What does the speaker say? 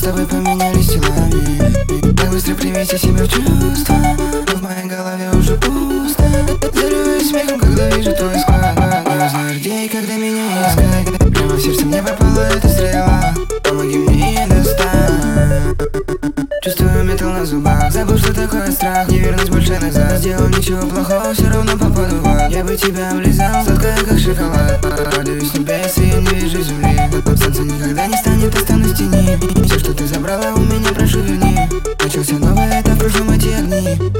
тобой поменялись телами. Так быстро привести себя в чувство, но в моей голове уже пусто. Заливаюсь смехом, когда вижу твой склад. Не узнаю где и когда меня искать. Прямо в сердце мне попала эта стрела. Помоги мне ее достать. Чувствую металл на зубах. Забыл, что такое страх. Не вернусь больше назад. Сделал ничего плохого, все равно попаду в ад. Я бы тебя облизал, сладкая как шоколад. Радуюсь тебе, если я не вижу земли. Солнце никогда не станет, останусь в тени. Все, что ты забрала у меня, прошу верни. Начался новое, это в прошлом эти огни.